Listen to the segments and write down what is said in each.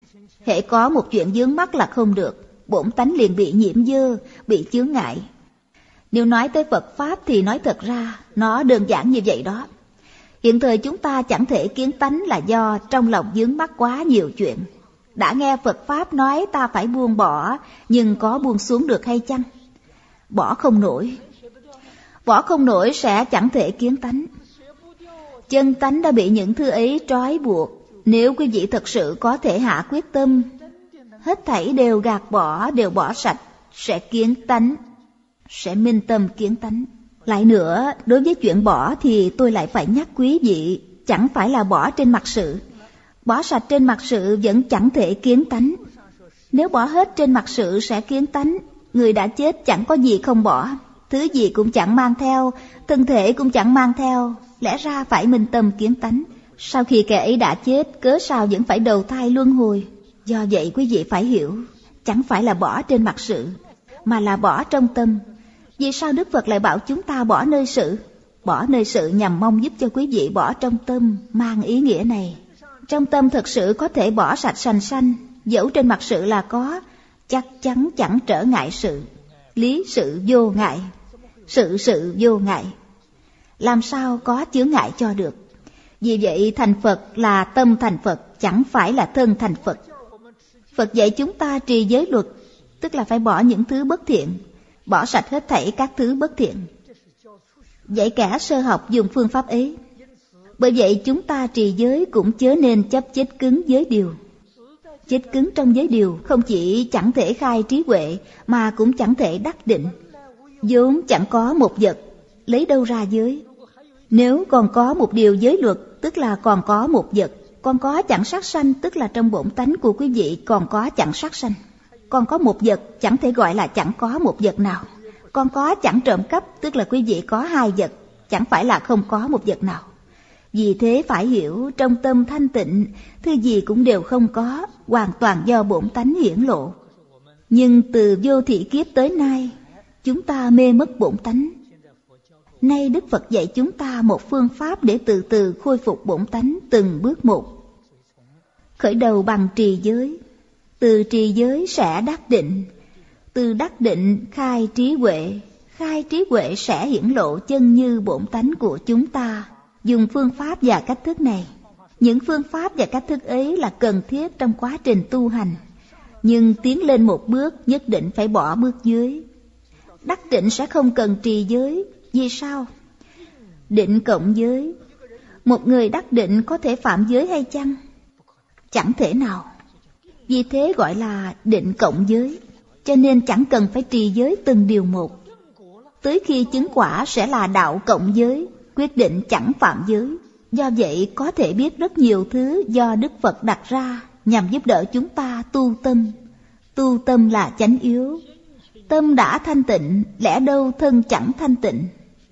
Hễ có một chuyện vướng mắc là không được, bổn tánh liền bị nhiễm dơ, bị chướng ngại. Nếu nói tới Phật Pháp thì nói thật ra, nó đơn giản như vậy đó. Hiện thời chúng ta chẳng thể kiến tánh là do trong lòng vướng mắc quá nhiều chuyện. Đã nghe Phật Pháp nói ta phải buông bỏ, nhưng có buông xuống được hay chăng? Bỏ không nổi. Bỏ không nổi sẽ chẳng thể kiến tánh. Chân tánh đã bị những thứ ấy trói buộc. Nếu quý vị thật sự có thể hạ quyết tâm, hết thảy đều gạt bỏ, đều bỏ sạch, sẽ kiến tánh, sẽ minh tâm kiến tánh. Lại nữa, đối với chuyện bỏ thì tôi lại phải nhắc quý vị, chẳng phải là bỏ trên mặt sự. Bỏ sạch trên mặt sự vẫn chẳng thể kiến tánh. Nếu bỏ hết trên mặt sự sẽ kiến tánh. Người đã chết chẳng có gì không bỏ, thứ gì cũng chẳng mang theo, thân thể cũng chẳng mang theo, lẽ ra phải minh tâm kiến tánh. Sau khi kẻ ấy đã chết, cớ sao vẫn phải đầu thai luân hồi? Do vậy quý vị phải hiểu, chẳng phải là bỏ trên mặt sự, mà là bỏ trong tâm. Vì sao Đức Phật lại bảo chúng ta bỏ nơi sự? Bỏ nơi sự nhằm mong giúp cho quý vị bỏ trong tâm, mang ý nghĩa này. Trong tâm thật sự có thể bỏ sạch sành sanh, dẫu trên mặt sự là có, chắc chắn chẳng trở ngại sự. Lý sự vô ngại, sự vô ngại. Làm sao có chướng ngại cho được? Vì vậy thành Phật là tâm thành Phật, chẳng phải là thân thành Phật. Phật dạy chúng ta trì giới luật, tức là phải bỏ những thứ bất thiện, bỏ sạch hết thảy các thứ bất thiện. Dạy kẻ sơ học dùng phương pháp ấy. Bởi vậy chúng ta trì giới cũng chớ nên chấp chết cứng giới điều. Chết cứng trong giới điều không chỉ chẳng thể khai trí huệ, mà cũng chẳng thể đắc định. Vốn chẳng có một vật, lấy đâu ra giới? Nếu còn có một điều giới luật, tức là còn có một vật. Còn có chẳng sát sanh, tức là trong bổn tánh của quý vị còn có chẳng sát sanh. Còn có một vật, chẳng thể gọi là chẳng có một vật nào. Còn có chẳng trộm cắp, tức là quý vị có hai vật, chẳng phải là không có một vật nào. Vì thế phải hiểu, trong tâm thanh tịnh, thứ gì cũng đều không có, hoàn toàn do bổn tánh hiển lộ. Nhưng từ vô thị kiếp tới nay, chúng ta mê mất bổn tánh. Nay Đức Phật dạy chúng ta một phương pháp để từ từ khôi phục bổn tánh từng bước một. Khởi đầu bằng trì giới, từ trì giới sẽ đắc định, từ đắc định khai trí huệ sẽ hiển lộ chân như bổn tánh của chúng ta. Dùng phương pháp và cách thức này. Những phương pháp và cách thức ấy là cần thiết trong quá trình tu hành. Nhưng tiến lên một bước nhất định phải bỏ bước dưới. Đắc định sẽ không cần trì giới. Vì sao? Định cộng giới. Một người đắc định có thể phạm giới hay chăng? Chẳng thể nào. Vì thế gọi là định cộng giới. Cho nên chẳng cần phải trì giới từng điều một. Tới khi chứng quả sẽ là đạo cộng giới, quyết định chẳng phạm giới. Do vậy có thể biết rất nhiều thứ do Đức Phật đặt ra nhằm giúp đỡ chúng ta tu tâm. Tu tâm là chánh yếu. Tâm đã thanh tịnh, lẽ đâu thân chẳng thanh tịnh?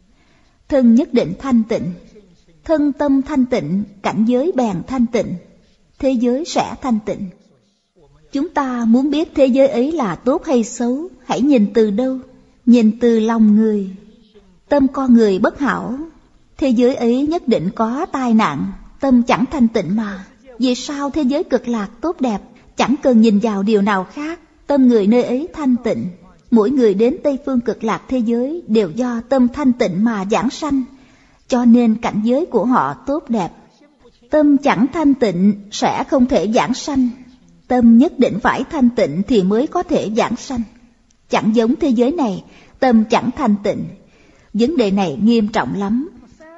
Thân nhất định thanh tịnh. Thân tâm thanh tịnh, cảnh giới bèn thanh tịnh, thế giới sẽ thanh tịnh. Chúng ta muốn biết thế giới ấy là tốt hay xấu, hãy nhìn từ đâu? Nhìn từ lòng người. Tâm con người bất hảo, thế giới ấy nhất định có tai nạn, tâm chẳng thanh tịnh mà. Vì sao thế giới cực lạc tốt đẹp? Chẳng cần nhìn vào điều nào khác, tâm người nơi ấy thanh tịnh. Mỗi người đến Tây Phương Cực Lạc thế giới đều do tâm thanh tịnh mà giảng sanh, cho nên cảnh giới của họ tốt đẹp. Tâm chẳng thanh tịnh sẽ không thể giảng sanh. Tâm nhất định phải thanh tịnh thì mới có thể giảng sanh. Chẳng giống thế giới này, tâm chẳng thanh tịnh. Vấn đề này nghiêm trọng lắm.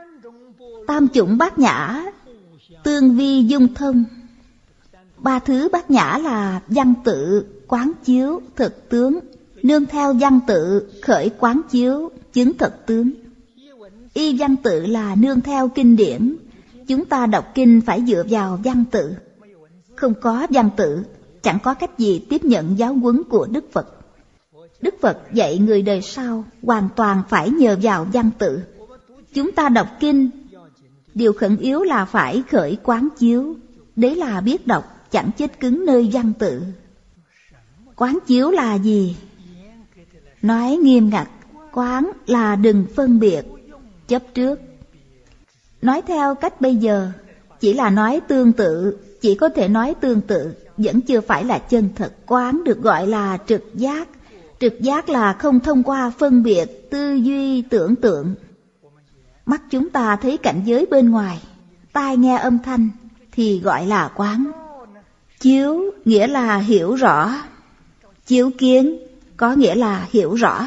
Tam chủng bát nhã, tương vi dung thông. Ba thứ bát nhã là văn tự, quán chiếu, thực tướng. Nương theo văn tự, khởi quán chiếu, chứng thực tướng. Y văn tự là nương theo kinh điển. Chúng ta đọc kinh phải dựa vào văn tự. Không có văn tự, chẳng có cách gì tiếp nhận giáo huấn của Đức Phật. Đức Phật dạy người đời sau hoàn toàn phải nhờ vào văn tự. Chúng ta đọc kinh, điều khẩn yếu là phải khởi quán chiếu. Đấy là biết đọc, chẳng chết cứng nơi văn tự. Quán chiếu là gì? Nói nghiêm ngặt, quán là đừng phân biệt, chấp trước. Nói theo cách bây giờ, chỉ là nói tương tự, chỉ có thể nói tương tự, vẫn chưa phải là chân thật. Quán được gọi là trực giác. Trực giác là không thông qua phân biệt, tư duy, tưởng tượng. Mắt chúng ta thấy cảnh giới bên ngoài, tai nghe âm thanh thì gọi là quán. Chiếu nghĩa là hiểu rõ. Chiếu kiến có nghĩa là hiểu rõ.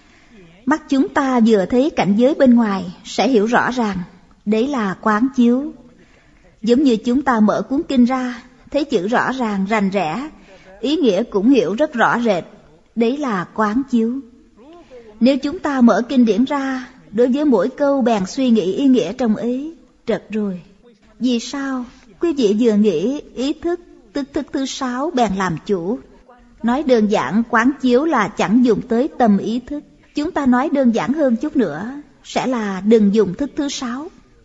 Mắt chúng ta vừa thấy cảnh giới bên ngoài sẽ hiểu rõ ràng. Đấy là quán chiếu. Giống như chúng ta mở cuốn kinh ra, thấy chữ rõ ràng, rành rẽ, ý nghĩa cũng hiểu rất rõ rệt. Đấy là quán chiếu. Nếu chúng ta mở kinh điển ra, đối với mỗi câu bèn suy nghĩ ý nghĩa trong ấy, trật rồi. Vì sao? Quý vị vừa nghĩ ý thức, tức thức thứ 6 bèn làm chủ. Nói đơn giản, quán chiếu là chẳng dùng tới tâm ý thức. Chúng ta nói đơn giản hơn chút nữa, sẽ là đừng dùng thức thứ 6,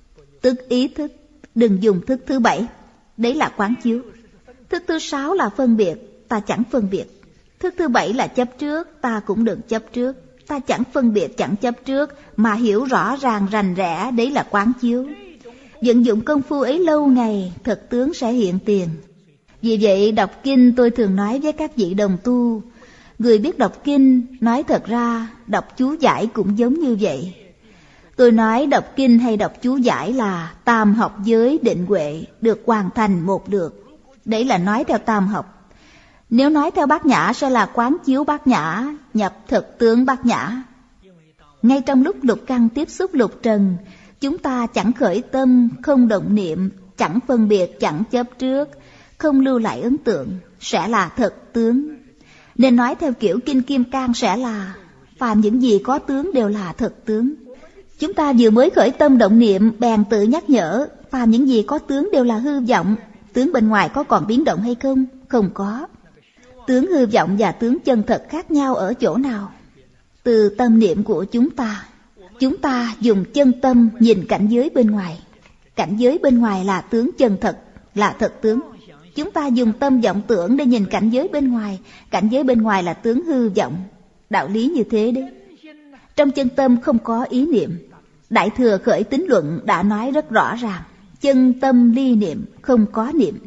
tức ý thức, đừng dùng thức thứ 7. Đấy là quán chiếu. Thức thứ 6 là phân biệt, ta chẳng phân biệt. Thức thứ 7 là chấp trước, ta cũng đừng chấp trước. Ta chẳng phân biệt, chẳng chấp trước, mà hiểu rõ ràng rành rẽ, đấy là quán chiếu. Vận dụng công phu ấy lâu ngày, thực tướng sẽ hiện tiền. Vì vậy đọc kinh tôi thường nói với các vị đồng tu, người biết đọc kinh, nói thật ra đọc chú giải cũng giống như vậy. Tôi nói đọc kinh hay đọc chú giải là tam học giới định huệ, được hoàn thành một lượt. Đấy là nói theo tam học. Nếu nói theo Bát Nhã sẽ là quán chiếu Bát Nhã, nhập thực tướng Bát Nhã. Ngay trong lúc lục căn tiếp xúc lục trần, chúng ta chẳng khởi tâm, không động niệm, chẳng phân biệt, chẳng chấp trước, không lưu lại ấn tượng, sẽ là thực tướng. Nên nói theo kiểu Kinh Kim Cang sẽ là phàm những gì có tướng đều là thực tướng. Chúng ta vừa mới khởi tâm động niệm bèn tự nhắc nhở, phàm những gì có tướng đều là hư vọng. Tướng bên ngoài có còn biến động hay không? Không có. Tướng hư vọng và tướng chân thật khác nhau ở chỗ nào? Từ tâm niệm của chúng ta. Chúng ta dùng chân tâm nhìn cảnh giới bên ngoài. Cảnh giới bên ngoài là tướng chân thật, là thật tướng. Chúng ta dùng tâm vọng tưởng để nhìn cảnh giới bên ngoài. Cảnh giới bên ngoài là tướng hư vọng. Đạo lý như thế đấy. Trong chân tâm không có ý niệm. Đại Thừa Khởi Tín Luận đã nói rất rõ ràng. Chân tâm ly niệm, không có niệm.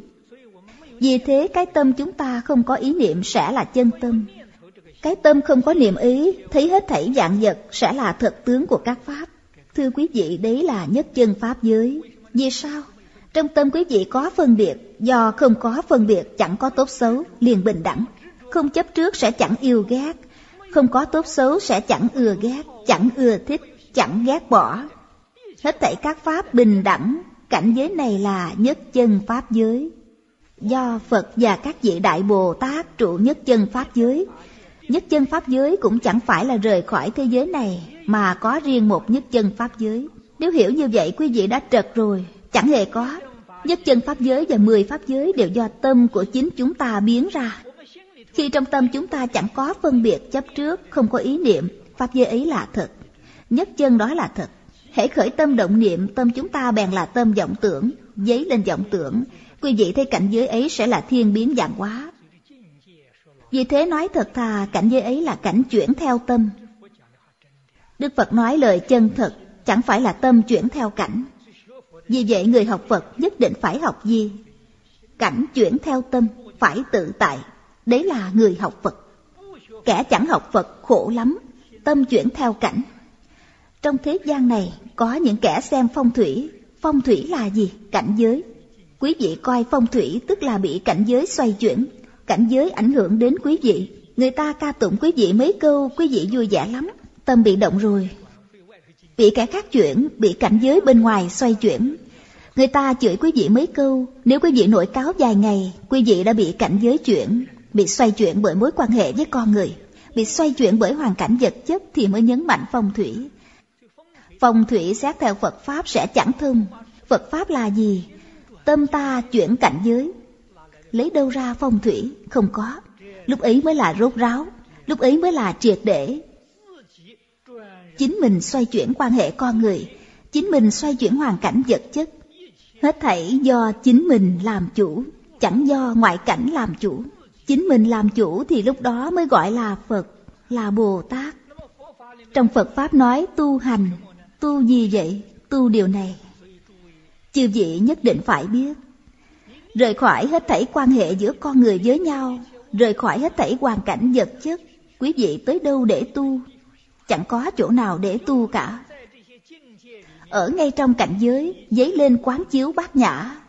Vì thế cái tâm chúng ta không có ý niệm sẽ là chân tâm. Cái tâm không có niệm ý, thấy hết thảy vạn vật sẽ là thực tướng của các pháp. Thưa quý vị, đấy là nhất chân pháp giới. Vì sao? Trong tâm quý vị có phân biệt, do không có phân biệt chẳng có tốt xấu, liền bình đẳng. Không chấp trước sẽ chẳng yêu ghét, không có tốt xấu sẽ chẳng ưa ghét, chẳng ưa thích, chẳng ghét bỏ. Hết thảy các pháp bình đẳng, cảnh giới này là nhất chân pháp giới. Do Phật và các vị Đại Bồ Tát trụ nhất chân pháp giới. Nhất chân pháp giới cũng chẳng phải là rời khỏi thế giới này, mà có riêng một nhất chân pháp giới. Nếu hiểu như vậy quý vị đã trật rồi, chẳng hề có. Nhất chân pháp giới và 10 pháp giới đều do tâm của chính chúng ta biến ra. Khi trong tâm chúng ta chẳng có phân biệt chấp trước, không có ý niệm, pháp giới ấy là thật. Nhất chân đó là thật. Hễ khởi tâm động niệm, tâm chúng ta bèn là tâm vọng tưởng, dấy lên vọng tưởng. Quý vị thấy cảnh giới ấy sẽ là thiên biến vạn hóa. Vì thế nói thật thà, cảnh giới ấy là cảnh chuyển theo tâm. Đức Phật nói lời chân thật, chẳng phải là tâm chuyển theo cảnh. Vì vậy người học Phật nhất định phải học gì? Cảnh chuyển theo tâm, phải tự tại. Đấy là người học Phật. Kẻ chẳng học Phật khổ lắm, tâm chuyển theo cảnh. Trong thế gian này có những kẻ xem phong thủy. Phong thủy là gì? Cảnh giới. Quý vị coi phong thủy tức là bị cảnh giới xoay chuyển. Cảnh giới ảnh hưởng đến quý vị. Người ta ca tụng quý vị mấy câu, quý vị vui vẻ lắm, tâm bị động rồi. Bị kẻ khác chuyển, bị cảnh giới bên ngoài xoay chuyển. Người ta chửi quý vị mấy câu, nếu quý vị nổi cáo vài ngày, quý vị đã bị cảnh giới chuyển, bị xoay chuyển bởi mối quan hệ với con người, bị xoay chuyển bởi hoàn cảnh vật chất thì mới nhấn mạnh phong thủy. Phong thủy xét theo Phật Pháp sẽ chẳng thông. Phật Pháp là gì? Tâm ta chuyển cảnh giới. Lấy đâu ra phong thủy? Không có. Lúc ấy mới là rốt ráo, lúc ấy mới là triệt để. Chính mình xoay chuyển quan hệ con người, chính mình xoay chuyển hoàn cảnh vật chất. Hết thảy do chính mình làm chủ, chẳng do ngoại cảnh làm chủ. Chính mình làm chủ thì lúc đó mới gọi là Phật, là Bồ Tát. Trong Phật Pháp nói tu hành, tu gì vậy? Tu điều này. Chư vị nhất định phải biết. rời khỏi hết thảy quan hệ giữa con người với nhau, rời khỏi hết thảy hoàn cảnh vật chất, quý vị tới đâu để tu? Chẳng có chỗ nào để tu cả. Ở ngay trong cảnh giới dấy lên quán chiếu bát nhã,